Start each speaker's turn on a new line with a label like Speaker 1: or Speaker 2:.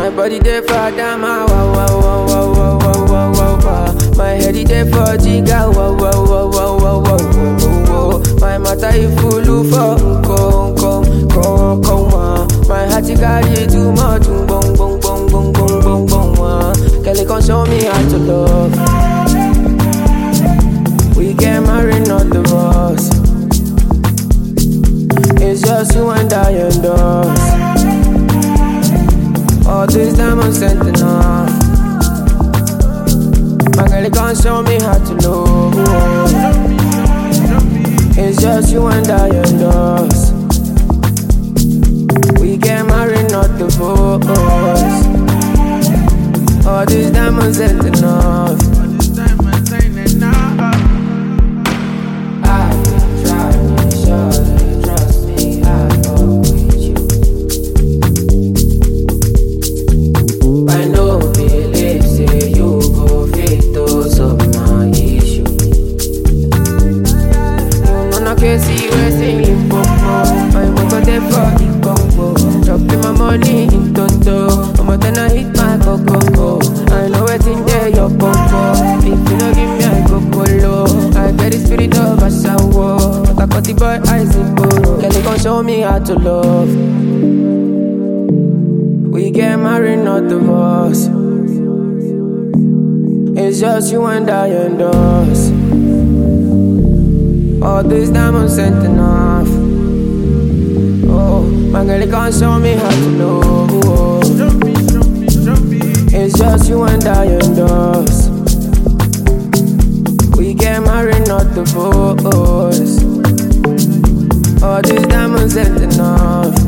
Speaker 1: My body there for Dama, wow, wow, wow, wow, wow, wow, wow, wow, wow. My head is there for Jiga, wow, wow, wow, wow, wow, wow, wow, wow. My mata is full for come. My heart is carry too much, boom, boom, boom, boom, boom, boom, boom. Girl, you can show me how to love. We get married, not divorce. It's just you and I and us. All this diamonds sent enough. My girl, you can't show me how to love. It's just you and I and us. We get married, not divorce. All these diamonds ain't enough. I try to make sure that you trust me. I fuck with you. I know believe say you go fit those of my issue. You know no crazy way singing popo. I won't go there for the combo. Dropping my money in Toto. I'm gonna hit my coco. I know it's in there your popo. If you don't give me a coco, I get the spirit of a shower. But I got the boy eyes in poro. Girl, you gon' show me how to love. We get married, not divorce. It's just you and I and us. All these diamonds ain't enough. Oh, my girl, you can't show me how to love. It's just you and I and us. We get married, not divorce. All these diamonds ain't enough.